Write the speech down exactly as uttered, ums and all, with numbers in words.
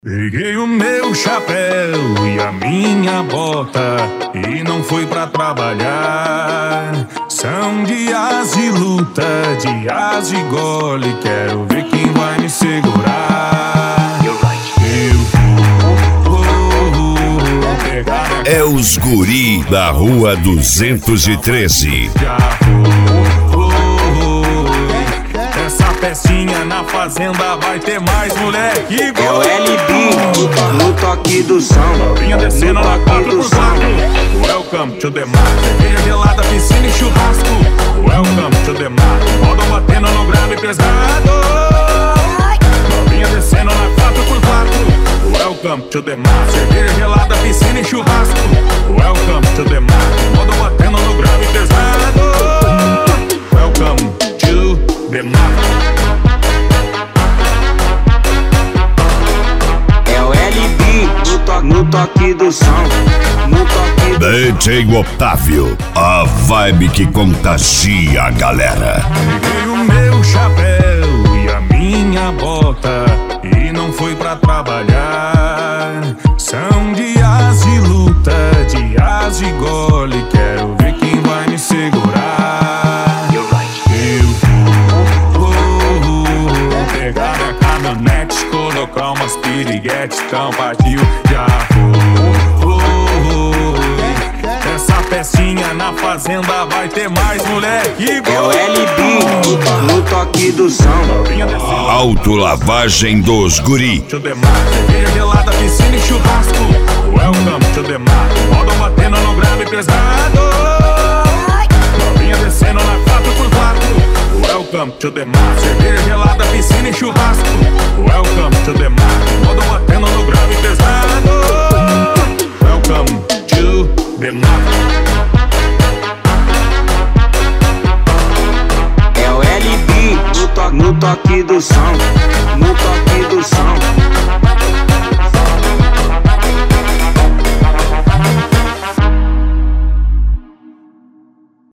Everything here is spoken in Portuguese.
Peguei o meu chapéu e a minha bota e não fui pra trabalhar. São dias de luta, dias de gole, quero ver quem vai me segurar. Eu vou, vou pegar a... É os guri da rua duzentos e treze. Já foi, essa festinha na fazenda vai ter mais moleque. É o L B no toque do som. Vinha descendo na quatro por quatro. Welcome to the mar. Cerveja gelada, piscina e churrasco. Welcome to the mar. Roda batendo no grave pesado. Vinha descendo na quatro por quatro. Welcome to the mar. Cerveja gelada, piscina e churrasco. Welcome to the mar. Roda batendo no grave pesado. Welcome to the mar. No toque do som, no toque do D J Otávio, a vibe que contagia a galera. Peguei o meu chapéu e a minha bota e não fui pra trabalhar. São dias de luta, dias de gole, quero ver quem vai me segurar. Eu vou, vou pegar a caminhonete, colocar umas piriguetes, então partiu. Já foi, essa festinha na fazenda vai ter mais moleque. É o L B no toque do som. Autolavagem dos guri. Cerveja gelada, piscina e churrasco. Welcome to the mar. Roda batendo no grave pesado. Vinha descendo na quatro por quatro. Welcome to the mar. Cerveja gelada, piscina e churrasco. Welcome to the mar. Roda batendo no grave pesado. Welcome to the mar. É o L B no toque do som, no toque